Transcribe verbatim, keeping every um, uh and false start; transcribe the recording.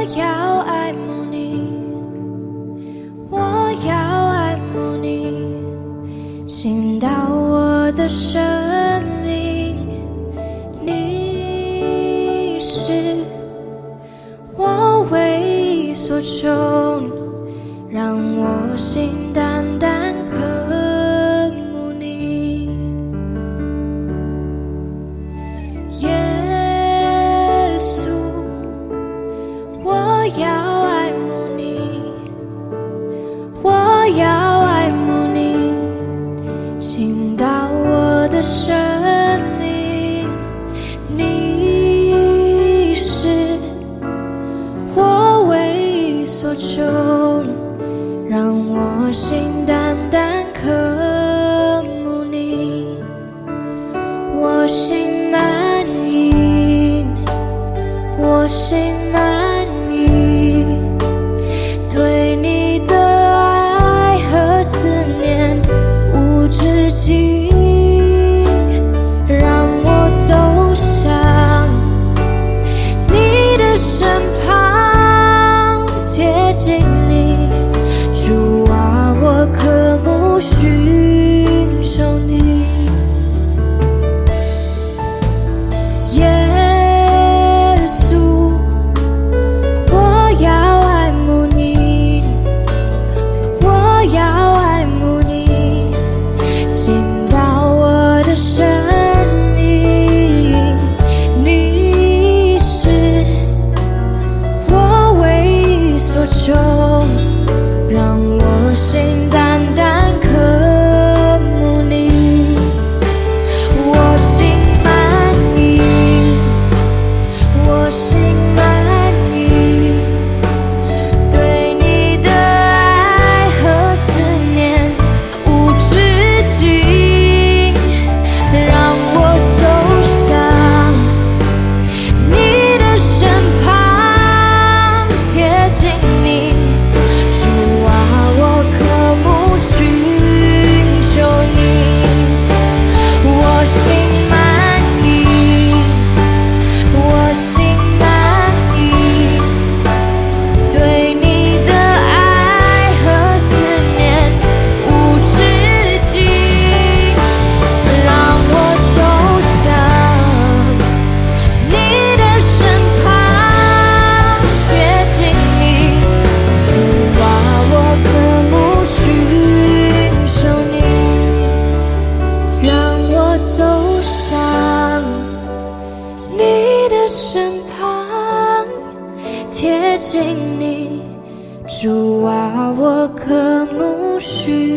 要爱慕你，我要爱慕你，倾倒我的生命。你是我唯一所求，让我心单单渴慕你。耶稣，我要爱慕你，我要爱慕你，倾倒我的生命。你是我唯一所求，让我心单单渴慕你。我心满意，我心满意，对你的爱和思念无止境，让我走向你的身旁，贴近你。主啊，我渴慕寻求你。耶稣，我要爱慕你，我要爱慕你，倾倒我的生命。你是我唯一所求，让我心单单渴慕你。我心满意，我心满意，对你的爱和思念无止境，让我走向你的身旁，贴近你。主啊，我渴慕寻求你。我心满意，我心满意，对你的爱和思念无止境，让我走向你的身旁，贴近你。主啊，我渴慕寻求你，让我走向你的身旁，贴近你。主啊，我渴慕寻